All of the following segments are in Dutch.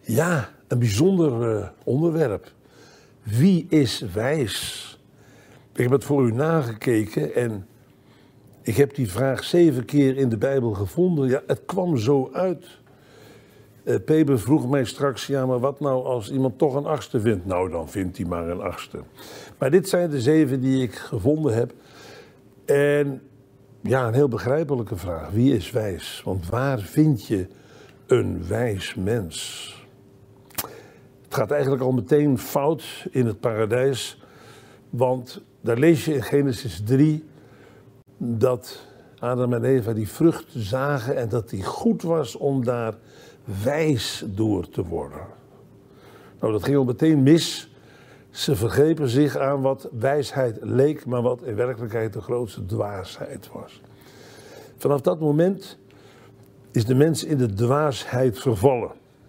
Ja, een bijzonder onderwerp. Wie is wijs? Ik heb het voor u nagekeken en ik heb die vraag 7 keer in de Bijbel gevonden. Ja, het kwam zo uit. Peber vroeg mij straks, ja, maar wat nou als iemand toch een 8e vindt? Nou, dan vindt hij maar een 8e. Maar dit zijn de 7 die ik gevonden heb. En ja, een heel begrijpelijke vraag. Wie is wijs? Want waar vind je een wijs mens? Het gaat eigenlijk al meteen fout in het paradijs. Want daar lees je in Genesis 3 dat Adam en Eva die vrucht zagen en dat die goed was om daar wijs door te worden. Nou, dat ging al meteen mis. Ze vergrepen zich aan wat wijsheid leek, maar wat in werkelijkheid de grootste dwaasheid was. Vanaf dat moment is de mens in de dwaasheid vervallen.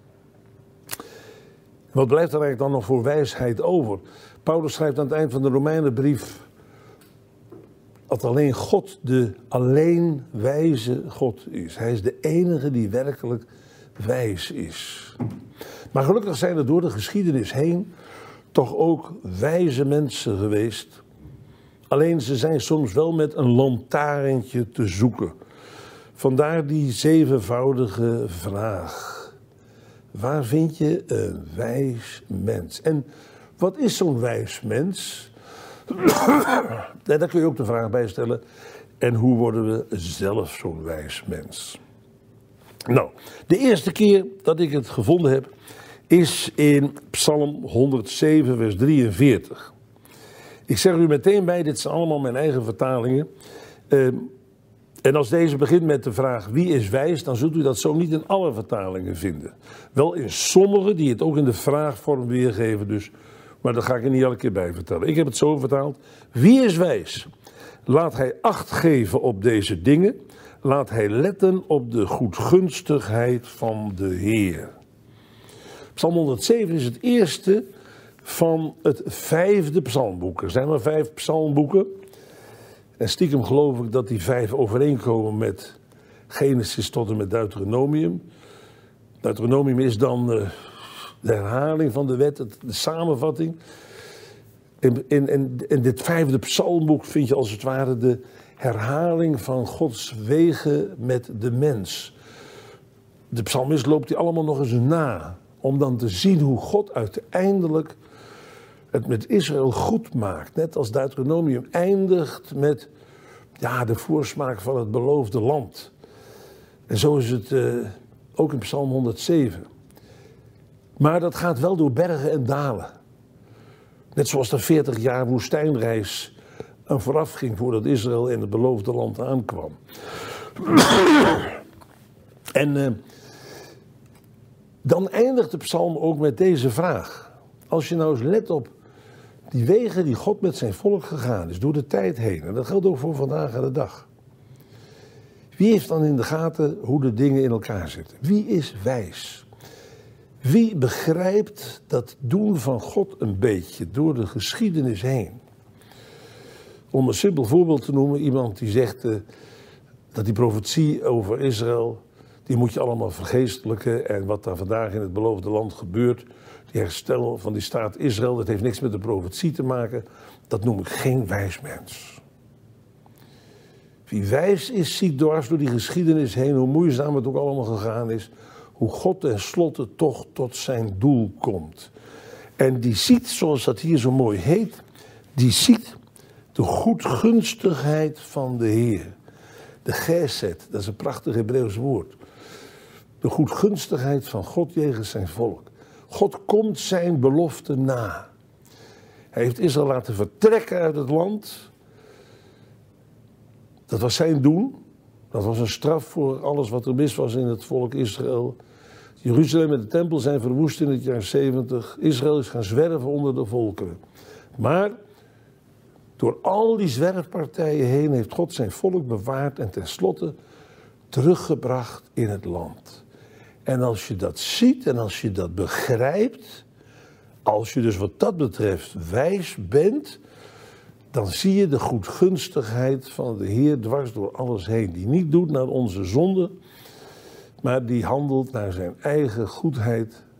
Wat blijft er eigenlijk dan nog voor wijsheid over? Paulus schrijft aan het eind van de Romeinenbrief dat alleen God de alleen wijze God is. Hij is de enige die werkelijk wijs is. Maar gelukkig zijn er door de geschiedenis heen toch ook wijze mensen geweest. Alleen ze zijn soms wel met een lantaarntje te zoeken. Vandaar die 7voudige vraag. Waar vind je een wijs mens? En wat is zo'n wijs mens? Daar kun je ook de vraag bij stellen. En hoe worden we zelf zo'n wijs mens? Nou, de eerste keer dat ik het gevonden heb is in Psalm 107, vers 43. Ik zeg u meteen bij, dit zijn allemaal mijn eigen vertalingen. En als deze begint met de vraag wie is wijs, dan zult u dat zo niet in alle vertalingen vinden. Wel in sommige die het ook in de vraagvorm weergeven, dus, maar dat ga ik er niet elke keer bij vertellen. Ik heb het zo vertaald. Wie is wijs? Laat hij acht geven op deze dingen. Laat hij letten op de goedgunstigheid van de Heer. Psalm 107 is het eerste van het 5e psalmboek. Er zijn maar 5 psalmboeken. En stiekem geloof ik dat die 5 overeenkomen met Genesis tot en met Deuteronomium. Deuteronomium is dan de herhaling van de wet, de samenvatting. In dit 5e psalmboek vind je als het ware de herhaling van Gods wegen met de mens. De psalmist loopt die allemaal nog eens na. Om dan te zien hoe God uiteindelijk het met Israël goed maakt. Net als Deuteronomium eindigt met de voorsmaak van het beloofde land. En zo is het ook in Psalm 107. Maar dat gaat wel door bergen en dalen. Net zoals de 40 jaar woestijnreis aan vooraf ging voordat Israël in het beloofde land aankwam. En dan eindigt de psalm ook met deze vraag. Als je nou eens let op die wegen die God met zijn volk gegaan is door de tijd heen. En dat geldt ook voor vandaag aan de dag. Wie heeft dan in de gaten hoe de dingen in elkaar zitten? Wie is wijs? Wie begrijpt dat doen van God een beetje door de geschiedenis heen? Om een simpel voorbeeld te noemen, iemand die zegt dat die profetie over Israël, die moet je allemaal vergeestelijken. En wat daar vandaag in het beloofde land gebeurt, die herstel van die staat Israël, dat heeft niks met de profetie te maken. Dat noem ik geen wijs mens. Wie wijs is, ziet dwars door die geschiedenis heen, hoe moeizaam het ook allemaal gegaan is, hoe God tenslotte toch tot zijn doel komt. En die ziet, zoals dat hier zo mooi heet, die ziet de goedgunstigheid van de Heer. De gesed, dat is een prachtig Hebreeuws woord. De goedgunstigheid van God jegens zijn volk. God komt zijn belofte na. Hij heeft Israël laten vertrekken uit het land. Dat was zijn doen. Dat was een straf voor alles wat er mis was in het volk Israël. Jeruzalem en de tempel zijn verwoest in het jaar 70. Israël is gaan zwerven onder de volkeren. Maar door al die zwerfpartijen heen heeft God zijn volk bewaard en tenslotte teruggebracht in het land. En als je dat ziet en als je dat begrijpt, als je dus wat dat betreft wijs bent, dan zie je de goedgunstigheid van de Heer dwars door alles heen. Die niet doet naar onze zonde, maar die handelt naar zijn eigen goedheid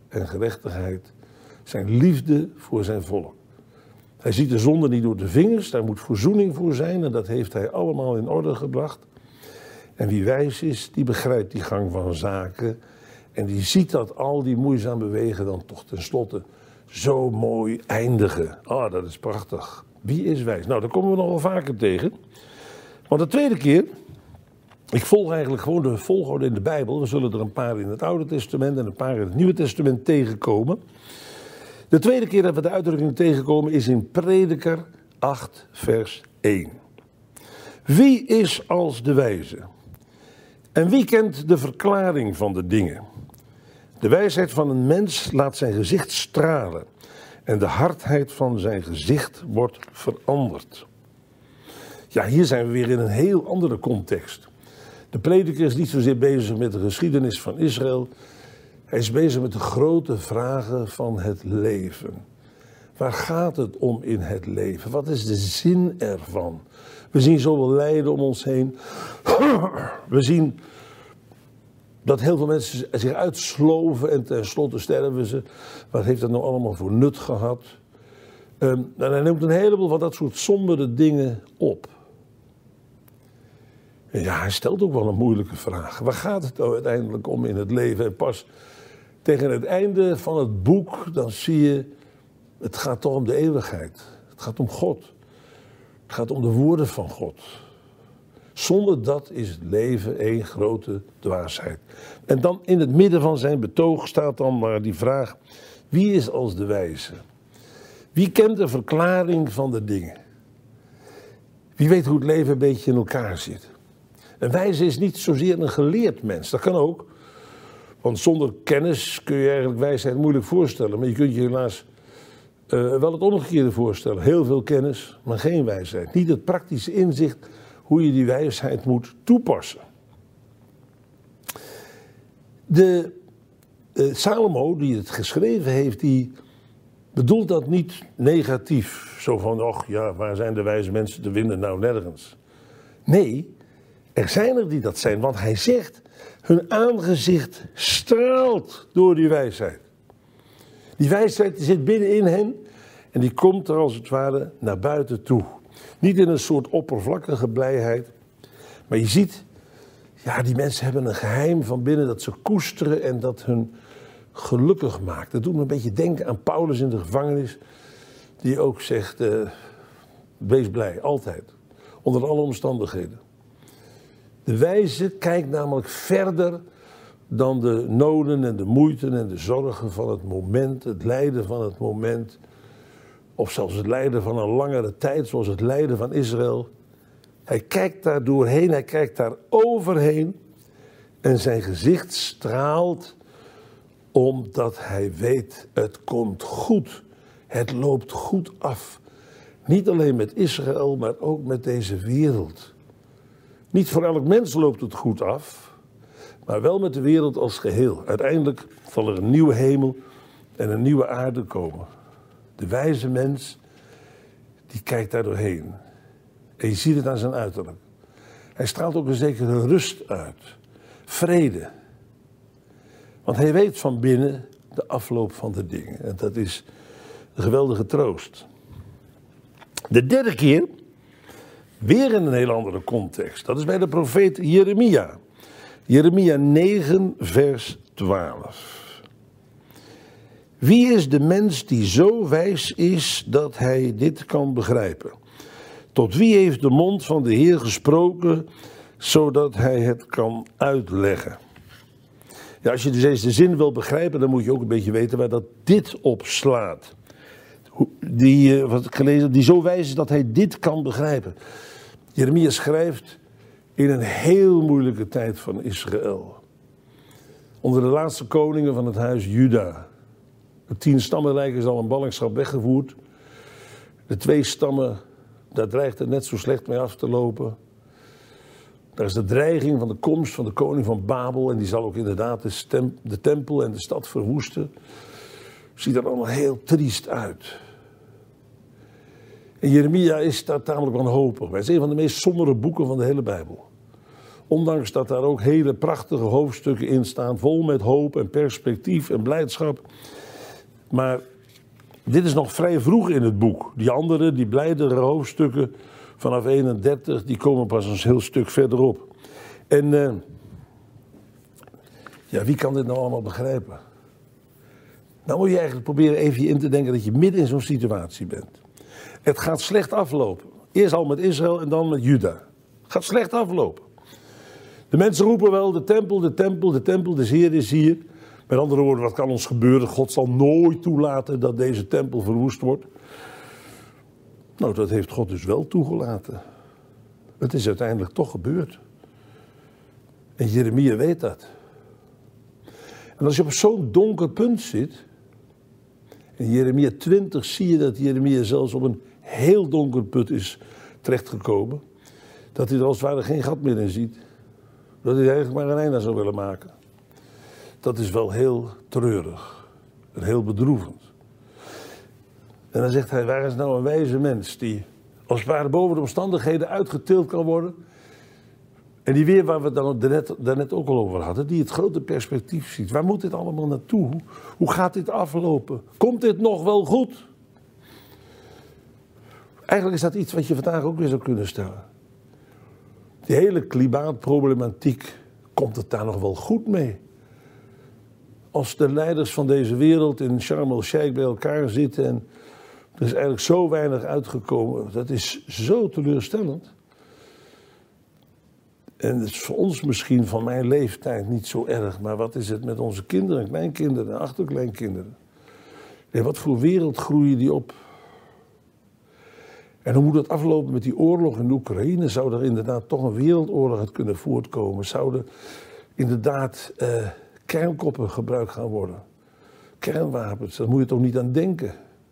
en gerechtigheid, zijn liefde voor zijn volk. Hij ziet de zonde niet door de vingers, daar moet verzoening voor zijn en dat heeft hij allemaal in orde gebracht. En wie wijs is, die begrijpt die gang van zaken en die ziet dat al die moeizaam wegen dan toch tenslotte zo mooi eindigen. Ah, dat is prachtig. Wie is wijs? Nou, daar komen we nog wel vaker tegen. Want de tweede keer, ik volg eigenlijk gewoon de volgorde in de Bijbel. We zullen er een paar in het Oude Testament en een paar in het Nieuwe Testament tegenkomen. De tweede keer dat we de uitdrukking tegenkomen is in Prediker 8 vers 1. Wie is als de wijze? En wie kent de verklaring van de dingen? De wijsheid van een mens laat zijn gezicht stralen en de hardheid van zijn gezicht wordt veranderd. Ja, hier zijn we weer in een heel andere context. De prediker is niet zozeer bezig met de geschiedenis van Israël. Hij is bezig met de grote vragen van het leven. Waar gaat het om in het leven? Wat is de zin ervan? We zien zoveel lijden om ons heen. We zien dat heel veel mensen zich uitsloven en tenslotte sterven ze. Wat heeft dat nou allemaal voor nut gehad? En hij neemt een heleboel van dat soort sombere dingen op. En ja, hij stelt ook wel een moeilijke vraag. Waar gaat het nou uiteindelijk om in het leven? En pas tegen het einde van het boek, dan zie je, het gaat toch om de eeuwigheid. Het gaat om God. Het gaat om de woorden van God. Zonder dat is het leven één grote dwaasheid. En dan in het midden van zijn betoog staat dan maar die vraag, wie is als de wijze? Wie kent de verklaring van de dingen? Wie weet hoe het leven een beetje in elkaar zit? Een wijze is niet zozeer een geleerd mens, dat kan ook. Want zonder kennis kun je eigenlijk wijsheid moeilijk voorstellen. Maar je kunt je helaas wel het omgekeerde voorstellen. Heel veel kennis, maar geen wijsheid. Niet het praktische inzicht hoe je die wijsheid moet toepassen. Salomo, die het geschreven heeft, die bedoelt dat niet negatief. Zo van, och ja, waar zijn de wijze mensen te vinden? Nou, nergens. Nee, er zijn er die dat zijn, want hij zegt, hun aangezicht straalt door die wijsheid. Die wijsheid zit binnenin hen en die komt er als het ware naar buiten toe. Niet in een soort oppervlakkige blijheid, maar je ziet, ja, die mensen hebben een geheim van binnen dat ze koesteren en dat hun gelukkig maakt. Dat doet me een beetje denken aan Paulus in de gevangenis, die ook zegt, wees blij, altijd, onder alle omstandigheden. De wijze kijkt namelijk verder dan de noden en de moeiten en de zorgen van het moment, het lijden van het moment, of zelfs het lijden van een langere tijd, zoals het lijden van Israël. Hij kijkt daar doorheen, hij kijkt daar overheen en zijn gezicht straalt omdat hij weet, het komt goed. Het loopt goed af. Niet alleen met Israël, maar ook met deze wereld. Niet voor elk mens loopt het goed af, maar wel met de wereld als geheel. Uiteindelijk zal er een nieuwe hemel en een nieuwe aarde komen. De wijze mens, die kijkt daar doorheen. En je ziet het aan zijn uiterlijk. Hij straalt ook een zekere rust uit. Vrede. Want hij weet van binnen de afloop van de dingen. En dat is een geweldige troost. De derde keer, weer in een heel andere context. Dat is bij de profeet Jeremia. Jeremia 9 vers 12. Wie is de mens die zo wijs is dat hij dit kan begrijpen? Tot wie heeft de mond van de Heer gesproken, zodat hij het kan uitleggen? Ja, als je dus eens de zin wil begrijpen, dan moet je ook een beetje weten waar dat dit op slaat. Wat ik gelezen heb, die zo wijs is dat hij dit kan begrijpen. Jeremia schrijft in een heel moeilijke tijd van Israël. Onder de laatste koningen van het huis Juda. De 10 stammenrijk is al in ballingschap weggevoerd. De 2 stammen, daar dreigt het net zo slecht mee af te lopen. Daar is de dreiging van de komst van de koning van Babel. En die zal ook inderdaad de tempel en de stad verwoesten. Ziet er allemaal heel triest uit. En Jeremia is daar tamelijk wanhopig. Het is een van de meest sombere boeken van de hele Bijbel. Ondanks dat daar ook hele prachtige hoofdstukken in staan, vol met hoop en perspectief en blijdschap. Maar dit is nog vrij vroeg in het boek. Die andere, die blijdere hoofdstukken vanaf 31, die komen pas een heel stuk verderop. En wie kan dit nou allemaal begrijpen? Nou moet je eigenlijk proberen even je in te denken dat je midden in zo'n situatie bent. Het gaat slecht aflopen. Eerst al met Israël en dan met Juda. Het gaat slecht aflopen. De mensen roepen wel, de tempel des Heer is hier. Met andere woorden, wat kan ons gebeuren? God zal nooit toelaten dat deze tempel verwoest wordt. Nou, dat heeft God dus wel toegelaten. Het is uiteindelijk toch gebeurd. En Jeremia weet dat. En als je op zo'n donker punt zit, in Jeremia 20 zie je dat Jeremia zelfs op een heel donker punt is terechtgekomen. Dat hij er als het ware geen gat meer in ziet. Dat hij eigenlijk maar een einde aan zou willen maken. Dat is wel heel treurig. En heel bedroevend. En dan zegt hij, waar is nou een wijze mens die als het ware boven de omstandigheden uitgetild kan worden. En die weer waar we het daarnet ook al over hadden, die het grote perspectief ziet. Waar moet dit allemaal naartoe? Hoe gaat dit aflopen? Komt dit nog wel goed? Eigenlijk is dat iets wat je vandaag ook weer zou kunnen stellen. Die hele klimaatproblematiek, komt het daar nog wel goed mee? Als de leiders van deze wereld in Sharm el-Sheikh bij elkaar zitten en er is eigenlijk zo weinig uitgekomen, dat is zo teleurstellend. En het is voor ons misschien van mijn leeftijd niet zo erg, maar wat is het met onze kinderen, kleinkinderen en achterkleinkinderen? En wat voor wereld groeien die op? En hoe moet het aflopen met die oorlog in Oekraïne? Zou er inderdaad toch een wereldoorlog uit kunnen voortkomen? Zouden inderdaad kernkoppen gebruikt gaan worden? Kernwapens, daar moet je toch niet aan denken?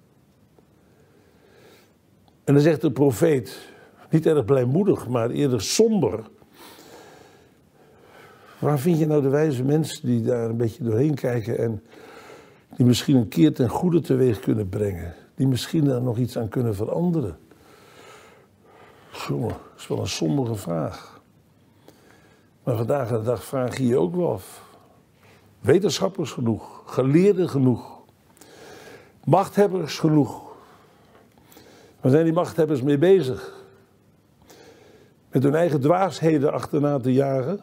En dan zegt de profeet, niet erg blijmoedig, maar eerder somber. Waar vind je nou de wijze mensen die daar een beetje doorheen kijken en die misschien een keer ten goede teweeg kunnen brengen? Die misschien daar nog iets aan kunnen veranderen? Jongen, dat is wel een sombere vraag. Maar vandaag de dag vraag je je ook wel af. Wetenschappers genoeg, geleerden genoeg, machthebbers genoeg. Waar zijn die machthebbers mee bezig? Met hun eigen dwaasheden achterna te jagen?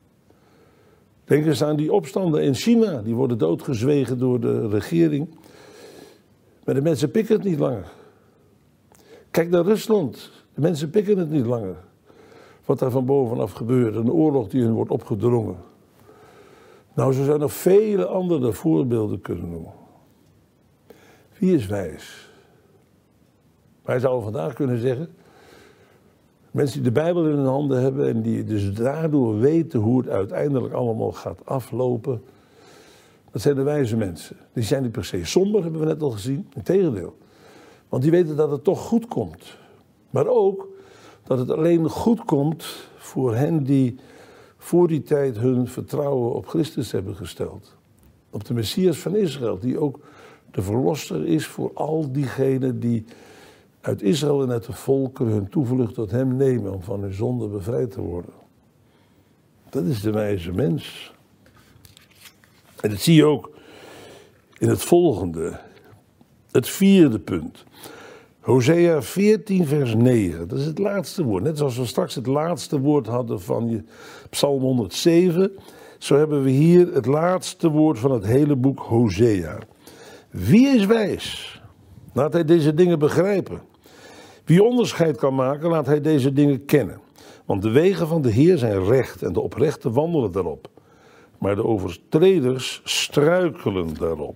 Denk eens aan die opstanden in China. Die worden doodgezwegen door de regering. Maar de mensen pikken het niet langer. Kijk naar Rusland. De mensen pikken het niet langer. Wat daar van bovenaf gebeurt. Een oorlog die hun wordt opgedrongen. Nou, zo zijn er vele andere voorbeelden kunnen noemen. Wie is wijs? Wij zouden vandaag kunnen zeggen, mensen die de Bijbel in hun handen hebben en die dus daardoor weten hoe het uiteindelijk allemaal gaat aflopen, dat zijn de wijze mensen. Die zijn niet per se somber, hebben we net al gezien, integendeel. Want die weten dat het toch goed komt. Maar ook dat het alleen goed komt voor hen die voor die tijd hun vertrouwen op Christus hebben gesteld. Op de Messias van Israël, die ook de verlosser is voor al diegenen die uit Israël en uit de volken hun toevlucht tot hem nemen om van hun zonde bevrijd te worden. Dat is de wijze mens. En dat zie je ook in het volgende, het vierde punt. Hosea 14 vers 9, dat is het laatste woord. Net zoals we straks het laatste woord hadden van Psalm 107, zo hebben we hier het laatste woord van het hele boek Hosea. Wie is wijs? Laat hij deze dingen begrijpen. Wie onderscheid kan maken, laat hij deze dingen kennen. Want de wegen van de Heer zijn recht en de oprechten wandelen daarop. Maar de overtreders struikelen daarop.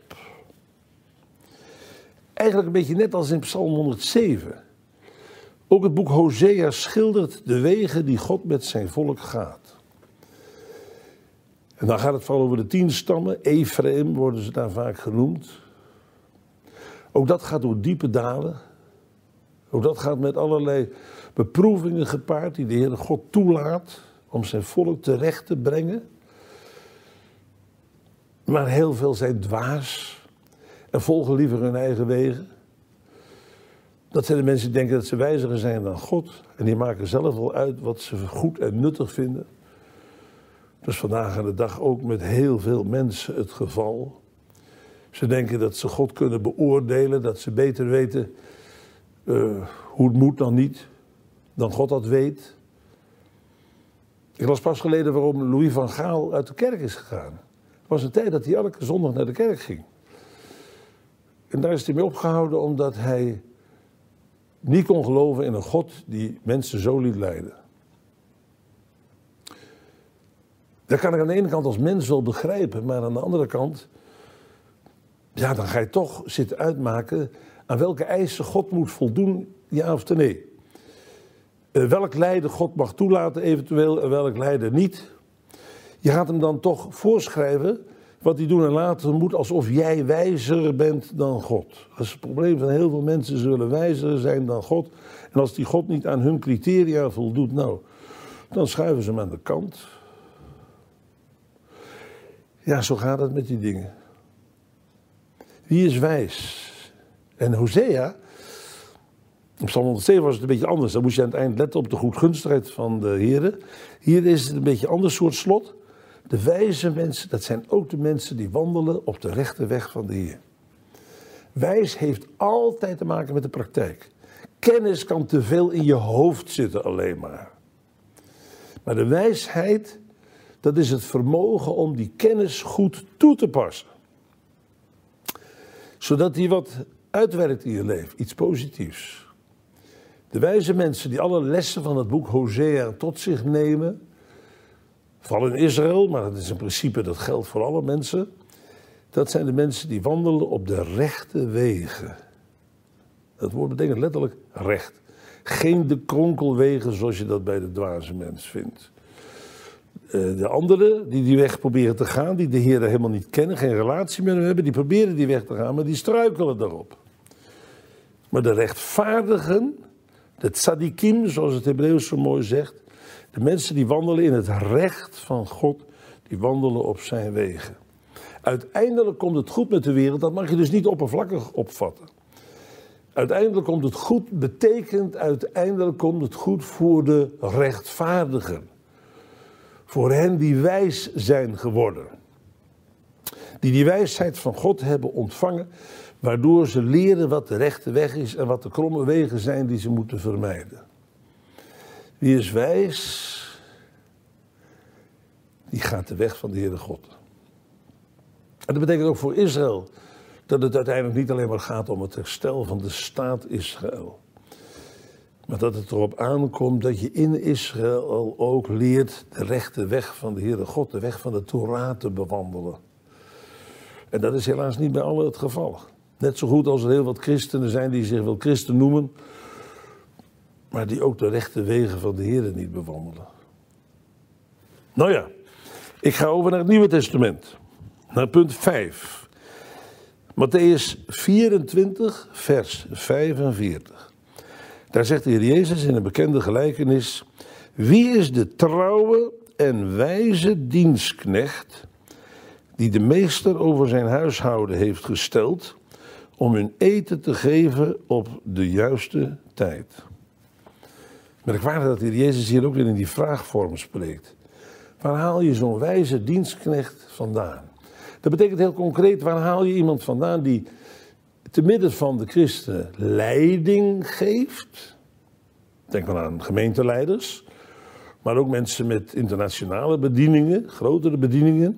Eigenlijk een beetje net als in Psalm 107. Ook het boek Hosea schildert de wegen die God met zijn volk gaat. En dan gaat het vooral over de 10 stammen. Ephraim worden ze daar vaak genoemd. Ook dat gaat door diepe dalen. Ook dat gaat met allerlei beproevingen gepaard die de Heere God toelaat om zijn volk terecht te brengen. Maar heel veel zijn dwaas en volgen liever hun eigen wegen. Dat zijn de mensen die denken dat ze wijziger zijn dan God. En die maken zelf wel uit wat ze goed en nuttig vinden. Dat is vandaag aan de dag ook met heel veel mensen het geval. Ze denken dat ze God kunnen beoordelen, dat ze beter weten hoe het moet dan niet, dan God dat weet. Ik las pas geleden waarom Louis van Gaal uit de kerk is gegaan. Er was een tijd dat hij elke zondag naar de kerk ging. En daar is hij mee opgehouden omdat hij niet kon geloven in een God die mensen zo liet lijden. Dat kan ik aan de ene kant als mens wel begrijpen, maar aan de andere kant, ja, dan ga je toch zitten uitmaken aan welke eisen God moet voldoen, ja of nee. Welk lijden God mag toelaten eventueel en welk lijden niet. Je gaat hem dan toch voorschrijven wat hij doen en laten moet alsof jij wijzer bent dan God. Dat is het probleem van heel veel mensen, ze willen wijzer zijn dan God. En als die God niet aan hun criteria voldoet, nou, dan schuiven ze hem aan de kant. Ja, zo gaat het met die dingen. Wie is wijs? En Hosea, op Psalm 107 was het een beetje anders. Dan moest je aan het eind letten op de goedgunstigheid van de Heere. Hier is het een beetje een ander soort slot. De wijze mensen, dat zijn ook de mensen die wandelen op de rechte weg van de Heer. Wijs heeft altijd te maken met de praktijk. Kennis kan te veel in je hoofd zitten alleen maar. Maar de wijsheid, dat is het vermogen om die kennis goed toe te passen. Zodat die wat uitwerkt in je leven, iets positiefs. De wijze mensen die alle lessen van het boek Hosea tot zich nemen, vooral in Israël, maar dat is in principe, dat geldt voor alle mensen. Dat zijn de mensen die wandelen op de rechte wegen. Dat woord betekent letterlijk recht. Geen de kronkelwegen zoals je dat bij de dwaze mens vindt. De anderen die die weg proberen te gaan, die de Heer helemaal niet kennen, geen relatie met hem hebben, die proberen die weg te gaan, maar die struikelen daarop. Maar de rechtvaardigen, de tzadikim, zoals het Hebreeuws zo mooi zegt, de mensen die wandelen in het recht van God, die wandelen op zijn wegen. Uiteindelijk komt het goed met de wereld, dat mag je dus niet oppervlakkig opvatten. Uiteindelijk komt het goed, betekent uiteindelijk komt het goed voor de rechtvaardigen. Voor hen die wijs zijn geworden. Die wijsheid van God hebben ontvangen, waardoor ze leren wat de rechte weg is en wat de kromme wegen zijn die ze moeten vermijden. Wie is wijs, die gaat de weg van de Heere God. En dat betekent ook voor Israël dat het uiteindelijk niet alleen maar gaat om het herstel van de staat Israël. Maar dat het erop aankomt dat je in Israël ook leert de rechte weg van de Heere God, de weg van de Torah te bewandelen. En dat is helaas niet bij allen het geval. Net zo goed als er heel wat christenen zijn die zich wel christen noemen, maar die ook de rechte wegen van de Heere niet bewandelen. Nou ja, ik ga over naar het Nieuwe Testament. Naar punt 5. Matthäus 24, vers 45. Daar zegt de Heer Jezus in een bekende gelijkenis: wie is de trouwe en wijze dienstknecht die de meester over zijn huishouden heeft gesteld om hun eten te geven op de juiste tijd? Merkwaardig dat de Heer Jezus hier ook weer in die vraagvorm spreekt. Waar haal je zo'n wijze dienstknecht vandaan? Dat betekent heel concreet, waar haal je iemand vandaan die te midden van de christenen leiding geeft? Denk maar aan gemeenteleiders, maar ook mensen met internationale bedieningen, grotere bedieningen.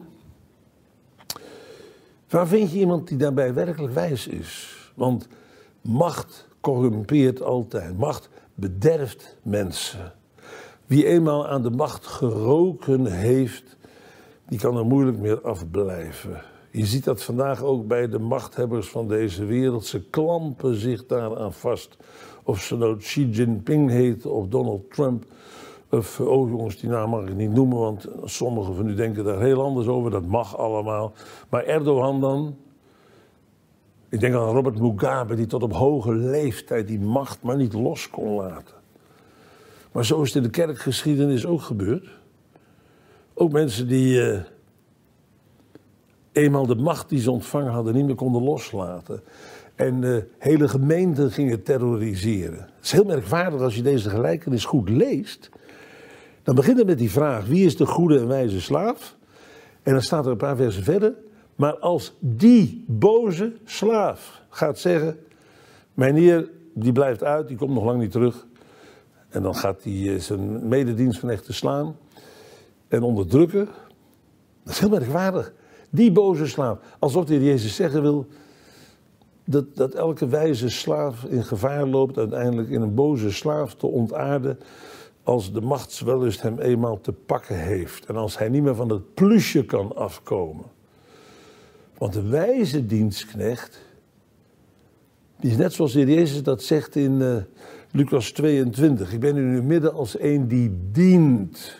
Waar vind je iemand die daarbij werkelijk wijs is? Want macht corrumpeert altijd, macht bederft mensen. Wie eenmaal aan de macht geroken heeft, die kan er moeilijk meer afblijven. Je ziet dat vandaag ook bij de machthebbers van deze wereld. Ze klampen zich daaraan vast. Of ze nou Xi Jinping heet of Donald Trump. Of, oh jongens, die naam mag ik niet noemen, want sommigen van u denken daar heel anders over. Dat mag allemaal. Maar Erdogan dan? Ik denk aan Robert Mugabe, die tot op hoge leeftijd die macht maar niet los kon laten. Maar zo is het in de kerkgeschiedenis ook gebeurd. Ook mensen die eenmaal de macht die ze ontvangen hadden niet meer konden loslaten. En hele gemeenten gingen terroriseren. Het is heel merkwaardig als je deze gelijkenis goed leest. Dan begint het met die vraag, wie is de goede en wijze slaaf? En dan staat er een paar versen verder. Maar als die boze slaaf gaat zeggen, mijn heer die blijft uit, die komt nog lang niet terug. En dan gaat hij zijn mededienstknechten slaan en onderdrukken. Dat is heel merkwaardig. Die boze slaaf. Alsof de Heer Jezus zeggen wil dat elke wijze slaaf in gevaar loopt uiteindelijk in een boze slaaf te ontaarden als de machtswellust hem eenmaal te pakken heeft. En als hij niet meer van het plusje kan afkomen. Want de wijze dienstknecht, die is net zoals de Heer Jezus dat zegt in Lucas 22. Ik ben in uw midden als een die dient.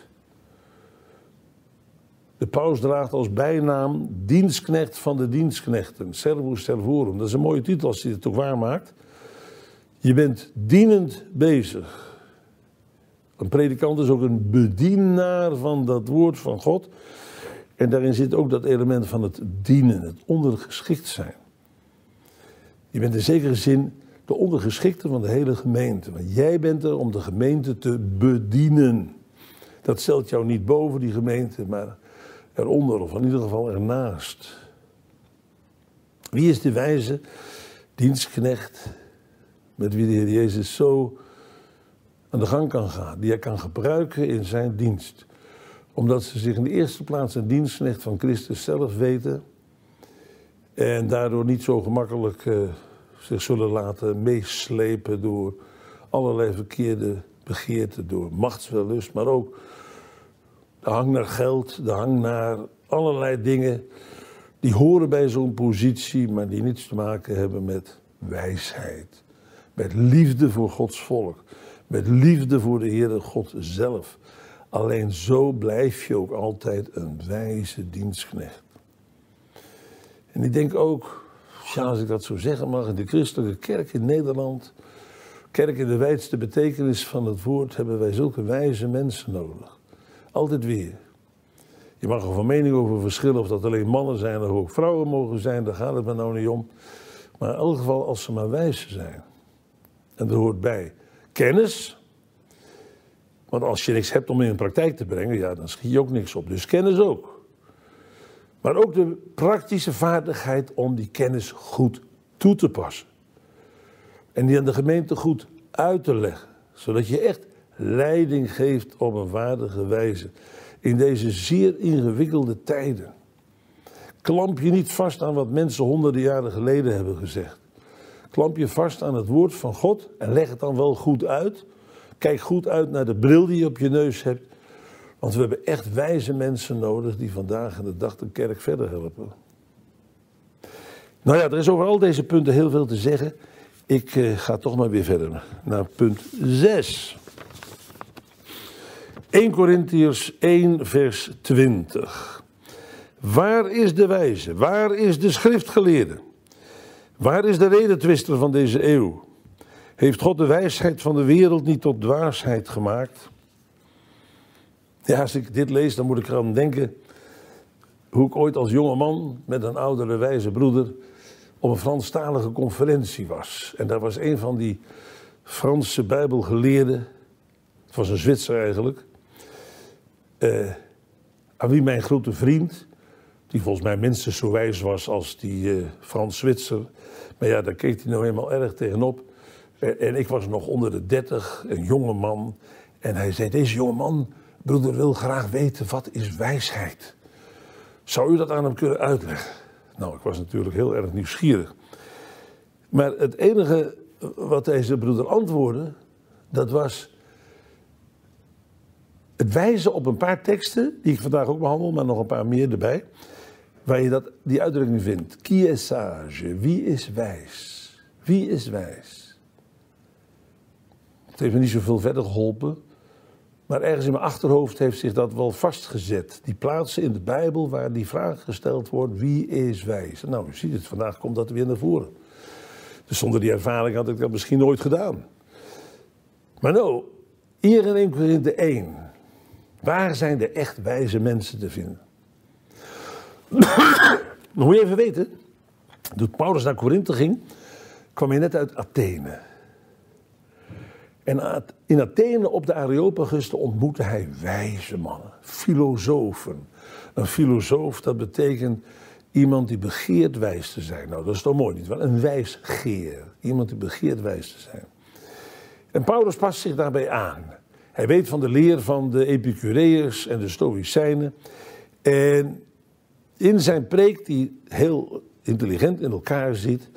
De paus draagt als bijnaam dienstknecht van de dienstknechten. Servus servorum. Dat is een mooie titel als hij het ook waarmaakt. Je bent dienend bezig. Een predikant is ook een bedienaar van dat woord van God. En daarin zit ook dat element van het dienen, het ondergeschikt zijn. Je bent in zekere zin de ondergeschikte van de hele gemeente. Want jij bent er om de gemeente te bedienen. Dat stelt jou niet boven die gemeente, maar eronder of in ieder geval ernaast. Wie is de wijze dienstknecht met wie de Heer Jezus zo aan de gang kan gaan, die hij kan gebruiken in zijn dienst? Omdat ze zich in de eerste plaats een dienstknecht van Christus zelf weten en daardoor niet zo gemakkelijk zich zullen laten meeslepen door allerlei verkeerde begeerten, door machtswellust, maar ook de hang naar geld, de hang naar allerlei dingen die horen bij zo'n positie, maar die niets te maken hebben met wijsheid. Met liefde voor Gods volk. Met liefde voor de Heere God zelf. Alleen zo blijf je ook altijd een wijze dienstknecht. En ik denk ook, ja, als ik dat zo zeggen mag, in de christelijke kerk in Nederland, kerk in de wijdste betekenis van het woord, hebben wij zulke wijze mensen nodig. Altijd weer. Je mag er van mening over verschillen of dat alleen mannen zijn of ook vrouwen mogen zijn, daar gaat het me nou niet om. Maar in elk geval als ze maar wijze zijn. En er hoort bij kennis. Want als je niks hebt om in de praktijk te brengen, ja, dan schiet je ook niks op. Dus kennis ook. Maar ook de praktische vaardigheid om die kennis goed toe te passen. En die aan de gemeente goed uit te leggen. Zodat je echt leiding geeft op een waardige wijze. In deze zeer ingewikkelde tijden. Klamp je niet vast aan wat mensen honderden jaren geleden hebben gezegd. Klamp je vast aan het woord van God en leg het dan wel goed uit. Kijk goed uit naar de bril die je op je neus hebt. Want we hebben echt wijze mensen nodig die vandaag in de dag de kerk verder helpen. Nou ja, er is over al deze punten heel veel te zeggen. Ik ga toch maar weer verder naar punt 6. 1 Korintiërs 1 vers 20. Waar is de wijze? Waar is de schriftgeleerde? Waar is de redetwister van deze eeuw? Heeft God de wijsheid van de wereld niet tot dwaasheid gemaakt? Ja, als ik dit lees, dan moet ik eraan denken hoe ik ooit als jonge man met een oudere wijze broeder op een Franstalige conferentie was. En daar was een van die Franse bijbelgeleerden, het was een Zwitser eigenlijk, aan wie mijn grote vriend, die volgens mij minstens zo wijs was als die Frans-Zwitser, maar ja, daar keek hij nou helemaal erg tegenop. En ik was nog onder de 30, een jonge man. En hij zei, deze jonge man, broeder, wil graag weten, wat is wijsheid? Zou u dat aan hem kunnen uitleggen? Nou, ik was natuurlijk heel erg nieuwsgierig. Maar het enige wat deze broeder antwoordde, dat was het wijzen op een paar teksten, die ik vandaag ook behandel, maar nog een paar meer erbij, waar je die uitdrukking vindt. Qui est sage? Wie is wijs? Wie is wijs? Het heeft me niet zoveel verder geholpen, maar ergens in mijn achterhoofd heeft zich dat wel vastgezet. Die plaatsen in de Bijbel waar die vraag gesteld wordt, wie is wijs? Nou, u ziet het, vandaag komt dat weer naar voren. Dus zonder die ervaring had ik dat misschien nooit gedaan. Maar nou, hier in 1 Korinthe 1, waar zijn de echt wijze mensen te vinden? Moet je even weten, toen Paulus naar Korinthe ging, kwam hij net uit Athene. En in Athene op de Areopagus ontmoette hij wijze mannen, filosofen. Een filosoof, dat betekent iemand die begeert wijs te zijn. Nou, dat is toch mooi niet wel? Een wijsgeer. Iemand die begeert wijs te zijn. En Paulus past zich daarbij aan. Hij weet van de leer van de Epicureërs en de Stoïcijnen. En in zijn preek, die heel intelligent in elkaar zit,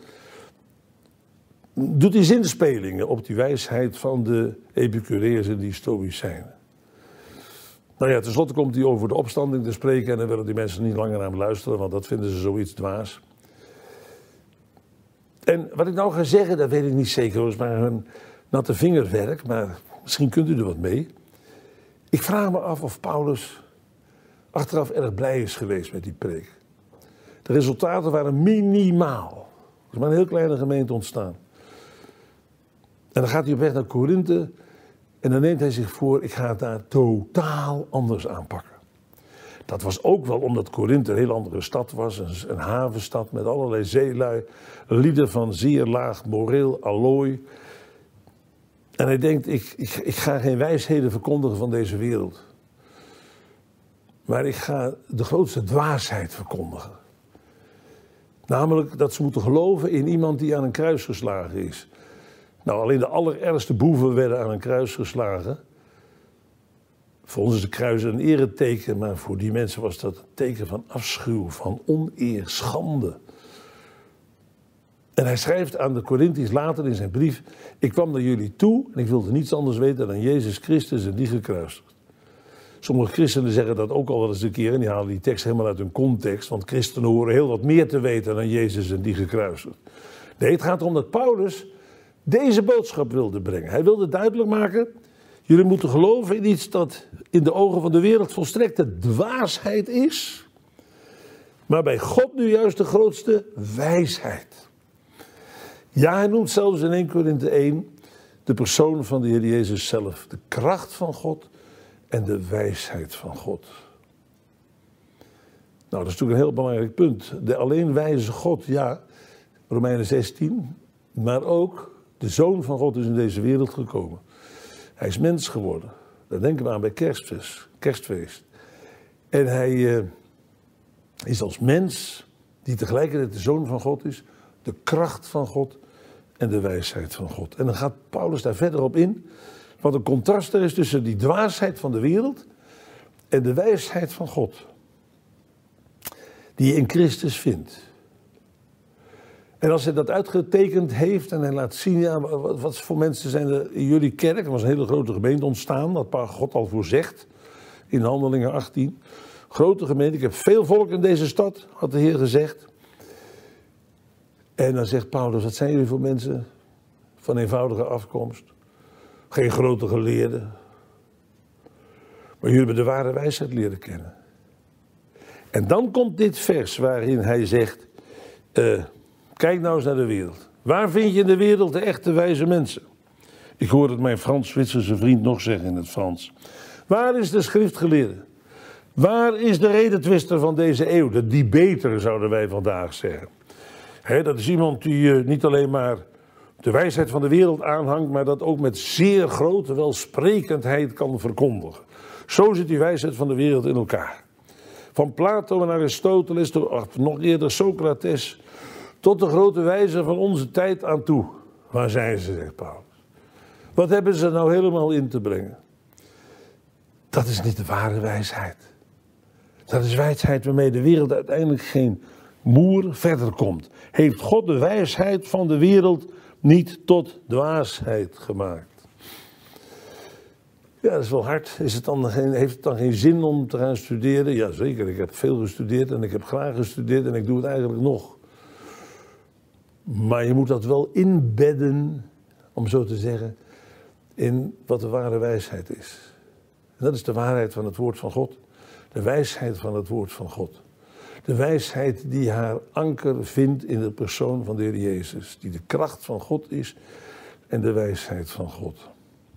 doet hij zinspelingen op die wijsheid van de Epicureërs en die Stoïcijnen. Nou ja, tenslotte komt hij over de opstanding te spreken en dan willen die mensen niet langer naar hem luisteren, want dat vinden ze zoiets dwaas. En wat ik nou ga zeggen, dat weet ik niet zeker, dat is maar een natte vingerwerk, maar misschien kunt u er wat mee. Ik vraag me af of Paulus achteraf erg blij is geweest met die preek. De resultaten waren minimaal. Er is maar een heel kleine gemeente ontstaan. En dan gaat hij op weg naar Korinthe en dan neemt hij zich voor, ik ga het daar totaal anders aanpakken. Dat was ook wel omdat Korinthe een heel andere stad was, een havenstad met allerlei zeelui, lieden van zeer laag moreel allooi. En hij denkt, ik ga geen wijsheden verkondigen van deze wereld. Maar ik ga de grootste dwaasheid verkondigen. Namelijk dat ze moeten geloven in iemand die aan een kruis geslagen is. Nou, alleen de allerergste boeven werden aan een kruis geslagen. Voor ons is de kruis een ereteken, maar voor die mensen was dat een teken van afschuw, van oneer, schande. En hij schrijft aan de Korinthiërs later in zijn brief, ik kwam naar jullie toe en ik wilde niets anders weten dan Jezus Christus en die gekruisigd. Sommige christenen zeggen dat ook al wel eens een keer en die halen die tekst helemaal uit hun context, want christenen horen heel wat meer te weten dan Jezus en die gekruisigd. Nee, het gaat erom dat Paulus deze boodschap wilde brengen. Hij wilde duidelijk maken, jullie moeten geloven in iets dat in de ogen van de wereld volstrekte dwaasheid is, maar bij God nu juist de grootste wijsheid. Ja, hij noemt zelfs in 1 Korinthe 1 de persoon van de Heer Jezus zelf, de kracht van God en de wijsheid van God. Nou, dat is natuurlijk een heel belangrijk punt. De alleen wijze God, ja, Romeinen 16, maar ook de Zoon van God is in deze wereld gekomen. Hij is mens geworden. Daar denken we aan bij kerstfeest. En hij is als mens, die tegelijkertijd de Zoon van God is, de kracht van God en de wijsheid van God. En dan gaat Paulus daar verder op in, wat een contrast er is tussen die dwaasheid van de wereld en de wijsheid van God. Die je in Christus vindt. En als hij dat uitgetekend heeft en hij laat zien, ja, wat voor mensen zijn er in jullie kerk? Er was een hele grote gemeente ontstaan, dat God al voorzegt in Handelingen 18. Grote gemeente, ik heb veel volk in deze stad, had de Heer gezegd. En dan zegt Paulus, wat zijn jullie voor mensen van eenvoudige afkomst? Geen grote geleerden. Maar jullie hebben de ware wijsheid leren kennen. En dan komt dit vers waarin hij zegt, kijk nou eens naar de wereld. Waar vind je in de wereld de echte wijze mensen? Ik hoor het mijn Frans-Zwitserse vriend nog zeggen in het Frans. Waar is de schriftgeleerde? Waar is de redetwister van deze eeuw? De debater zouden wij vandaag zeggen. Dat is iemand die niet alleen maar de wijsheid van de wereld aanhangt, maar dat ook met zeer grote welsprekendheid kan verkondigen. Zo zit die wijsheid van de wereld in elkaar. Van Plato en Aristoteles, nog eerder Socrates, tot de grote wijzen van onze tijd aan toe. Waar zijn ze, zegt Paulus. Wat hebben ze nou helemaal in te brengen? Dat is niet de ware wijsheid. Dat is wijsheid waarmee de wereld uiteindelijk geen moer verder komt. Heeft God de wijsheid van de wereld niet tot dwaasheid gemaakt? Ja, dat is wel hard. Heeft het dan geen zin om te gaan studeren? Jazeker, ik heb veel gestudeerd en ik heb graag gestudeerd en ik doe het eigenlijk nog. Maar je moet dat wel inbedden, om zo te zeggen, in wat de ware wijsheid is. En dat is de waarheid van het woord van God. De wijsheid van het woord van God. De wijsheid die haar anker vindt in de persoon van de Heer Jezus. Die de kracht van God is en de wijsheid van God.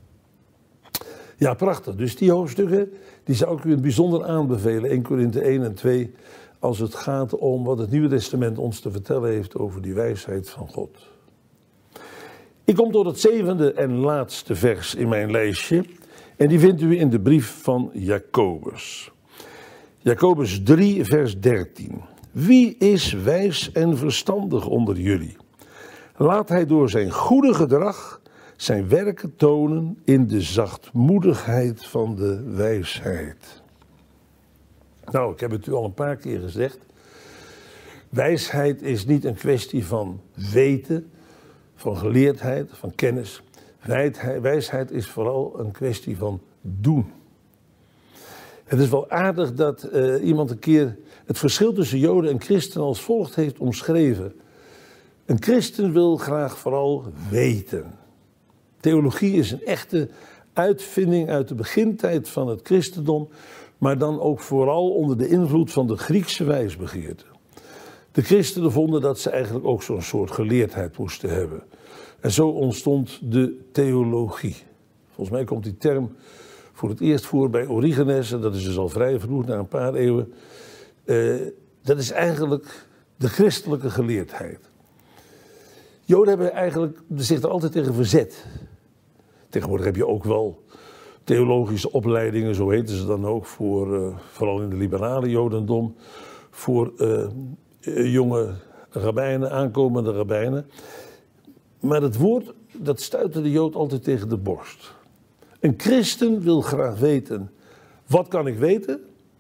Ja, prachtig. Dus die hoofdstukken, die zou ik u in het bijzonder aanbevelen. 1 Korinthe 1 en 2. Als het gaat om wat het Nieuwe Testament ons te vertellen heeft over die wijsheid van God. Ik kom tot het 7e en laatste vers in mijn lijstje. En die vindt u in de brief van Jacobus. Jacobus 3, vers 13. Wie is wijs en verstandig onder jullie? Laat hij door zijn goede gedrag zijn werken tonen in de zachtmoedigheid van de wijsheid. Nou, ik heb het u al een paar keer gezegd. Wijsheid is niet een kwestie van weten, van geleerdheid, van kennis. Wijsheid is vooral een kwestie van doen. Het is wel aardig dat iemand een keer het verschil tussen Joden en christenen als volgt heeft omschreven. Een christen wil graag vooral weten. Theologie is een echte uitvinding uit de begintijd van het christendom, maar dan ook vooral onder de invloed van de Griekse wijsbegeerte. De christenen vonden dat ze eigenlijk ook zo'n soort geleerdheid moesten hebben. En zo ontstond de theologie. Volgens mij komt die term voor het eerst voor bij Origenes, en dat is dus al vrij vroeg, na een paar eeuwen. Dat is eigenlijk de christelijke geleerdheid. Joden hebben eigenlijk zich er altijd tegen verzet. Tegenwoordig heb je ook wel theologische opleidingen, zo heten ze dan ook, voor, vooral in de liberale jodendom, voor jonge rabbijnen, aankomende rabbijnen. Maar het woord, dat stuitte de Jood altijd tegen de borst. Een christen wil graag weten, wat kan ik weten?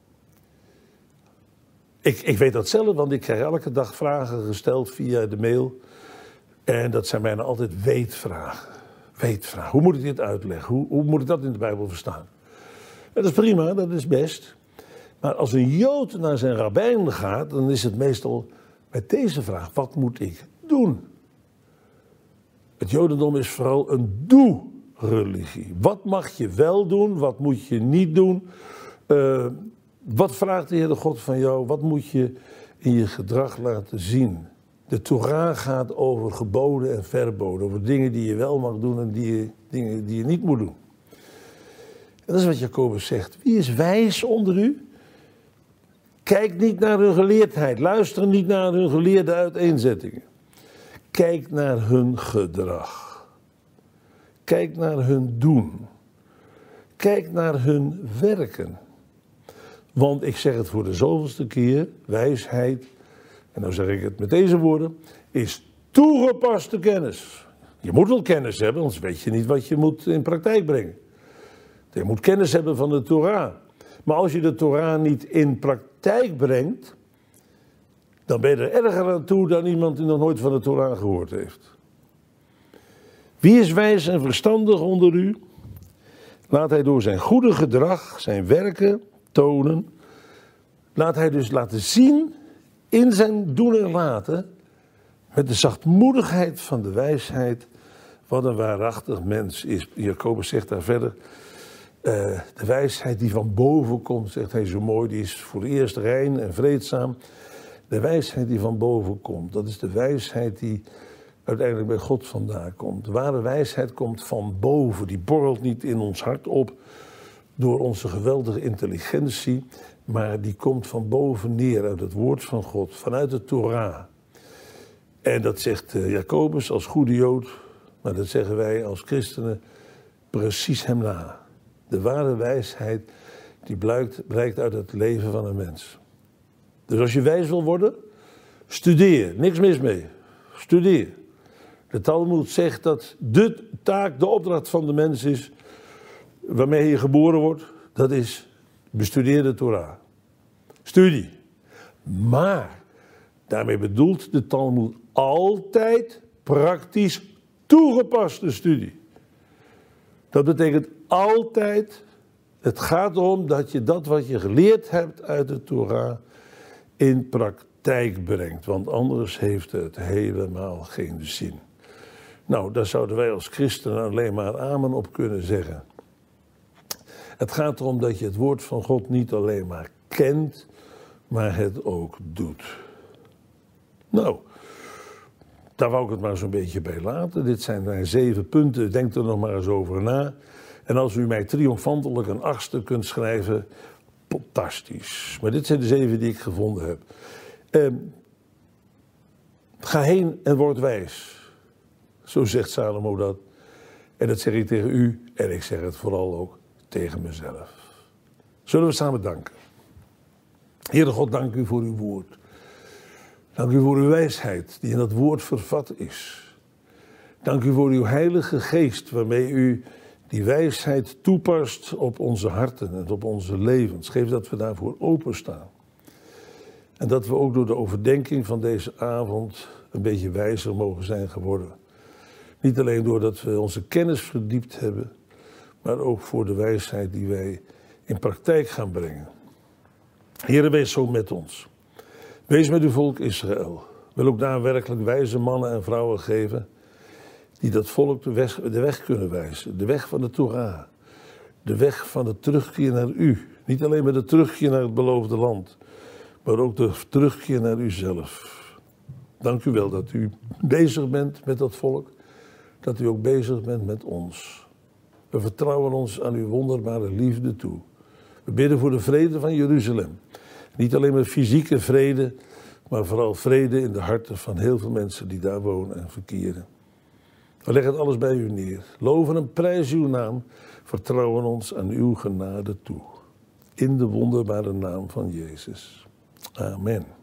Ik weet dat zelf, want ik krijg elke dag vragen gesteld via de mail. En dat zijn bijna altijd weetvragen. Weetvragen. Hoe moet ik dit uitleggen? Hoe moet ik dat in de Bijbel verstaan? Dat is prima, dat is best. Maar als een Jood naar zijn rabbijn gaat, dan is het meestal met deze vraag: wat moet ik doen? Het Jodendom is vooral een doe-religie. Wat mag je wel doen? Wat moet je niet doen? Wat vraagt de Heere God van jou? Wat moet je in je gedrag laten zien? De Torah gaat over geboden en verboden. Over dingen die je wel mag doen en dingen die je niet moet doen. En dat is wat Jacobus zegt. Wie is wijs onder u? Kijk niet naar hun geleerdheid. Luister niet naar hun geleerde uiteenzettingen. Kijk naar hun gedrag. Kijk naar hun doen. Kijk naar hun werken. Want ik zeg het voor de zoveelste keer, wijsheid, en nou zeg ik het met deze woorden, is toegepaste kennis. Je moet wel kennis hebben, anders weet je niet wat je moet in praktijk brengen. Je moet kennis hebben van de Torah. Maar als je de Torah niet in praktijk brengt, dan ben je er erger aan toe dan iemand die nog nooit van de Torah gehoord heeft. Wie is wijs en verstandig onder u? Laat hij door zijn goede gedrag, zijn werken tonen. Laat hij dus laten zien in zijn doen en laten, met de zachtmoedigheid van de wijsheid, wat een waarachtig mens is. Jacobus zegt daar verder, de wijsheid die van boven komt, zegt hij zo mooi, die is voor het eerst rein en vreedzaam. De wijsheid die van boven komt, dat is de wijsheid die uiteindelijk bij God vandaan komt. De ware wijsheid komt van boven, die borrelt niet in ons hart op door onze geweldige intelligentie, maar die komt van boven neer uit het woord van God, vanuit de Torah. En dat zegt Jacobus als goede Jood, maar dat zeggen wij als christenen precies hem na. De ware wijsheid die blijkt uit het leven van een mens. Dus als je wijs wil worden, studeer, niks mis mee, studeer. De Talmud zegt dat de taak, de opdracht van de mens is, waarmee je geboren wordt, dat is bestudeer de Torah. Studie. Maar daarmee bedoelt de Talmud altijd praktisch toegepaste studie. Dat betekent altijd, het gaat erom dat je dat wat je geleerd hebt uit de Torah in praktijk brengt. Want anders heeft het helemaal geen zin. Nou, daar zouden wij als christenen alleen maar amen op kunnen zeggen. Het gaat erom dat je het woord van God niet alleen maar kent, maar het ook doet. Nou, daar wou ik het maar zo'n beetje bij laten. Dit zijn mijn 7 punten, denk er nog maar eens over na. En als u mij triomfantelijk een 8e kunt schrijven, fantastisch. Maar dit zijn de 7 die ik gevonden heb. Ga heen en word wijs. Zo zegt Salomo dat. En dat zeg ik tegen u en ik zeg het vooral ook tegen mezelf. Zullen we samen danken? Heere God, dank u voor uw woord. Dank u voor uw wijsheid die in dat woord vervat is. Dank u voor uw heilige geest waarmee u die wijsheid toepast op onze harten en op onze levens. Geef dat we daarvoor openstaan. En dat we ook door de overdenking van deze avond een beetje wijzer mogen zijn geworden. Niet alleen doordat we onze kennis verdiept hebben, maar ook voor de wijsheid die wij in praktijk gaan brengen. Heere, wees zo met ons. Wees met uw volk Israël. Wil ook daar werkelijk wijze mannen en vrouwen geven die dat volk de weg kunnen wijzen. De weg van de Torah. De weg van de terugkeer naar u. Niet alleen maar de terugkeer naar het beloofde land, maar ook de terugkeer naar uzelf. Dank u wel dat u bezig bent met dat volk, dat u ook bezig bent met ons. We vertrouwen ons aan uw wonderbare liefde toe. We bidden voor de vrede van Jeruzalem. Niet alleen maar fysieke vrede, maar vooral vrede in de harten van heel veel mensen die daar wonen en verkeren. We leggen het alles bij u neer. Loven en prijzen uw naam. Vertrouwen ons aan uw genade toe. In de wonderbare naam van Jezus. Amen.